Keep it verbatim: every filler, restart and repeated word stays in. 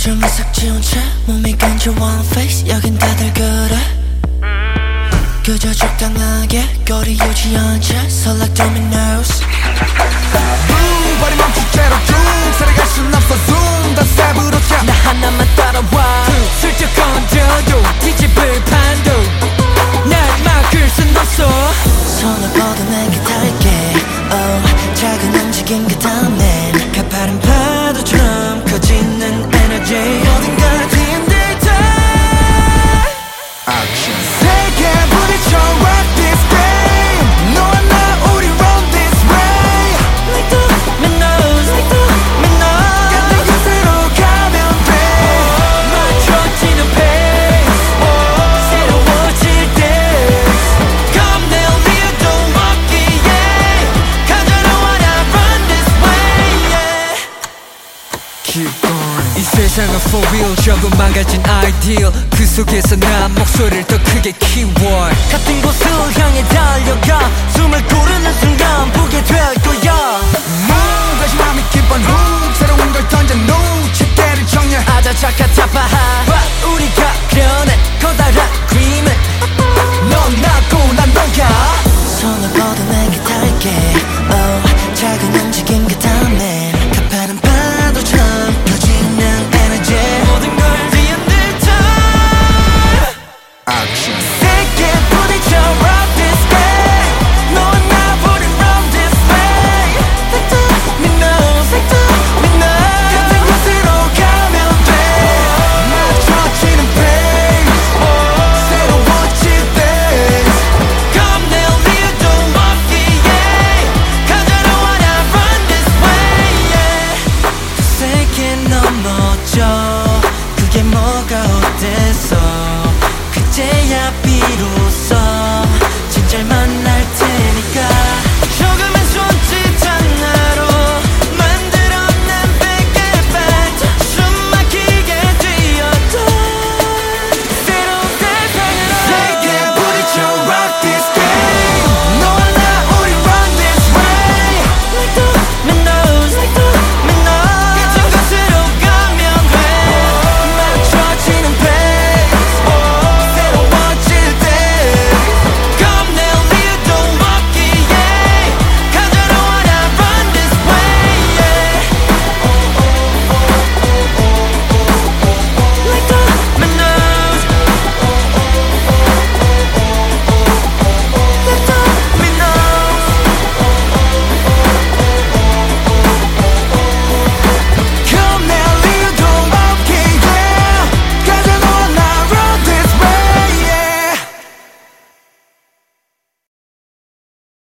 표정이 싹 지운 채 몸이 간절한 face 여긴 다들 그래 그저 적당하게 거리 유지한 채 설레 dominoes Boom 발이 멈춘 채로 쭉 살아갈 순 없어 zoom 더 셉으로 차 나 하나만 따라와 슬쩍 건져도 뒤집을 판도 날 막을 순 없어 손을 뻗어내게 탈게 oh 작은 움직임 그 다음엔 가파른 파도처럼 커지는 에너지 어딘가 뒤흔들 때 Action 세게 부딪혀 rock this game 너와 나 우리 run this way Like the minnows like the minnows 같은 곳으로 가면 돼 맞춰지는 pace 새로워질 때 Come down here don't walk it yeah 간절한 wanna run this way yeah Keep going 이 세상은 for real 조금 망가진 ideal 그 속에서 난 목소리를 더 크게 keyword 같은 곳을 향해 달려가 숨을 고르는 순간 보게 될 거야 Move 다시 마음이 keep on hook 새로운 걸 던져 놓 집게를 정렬 아자차카 타파하 우리가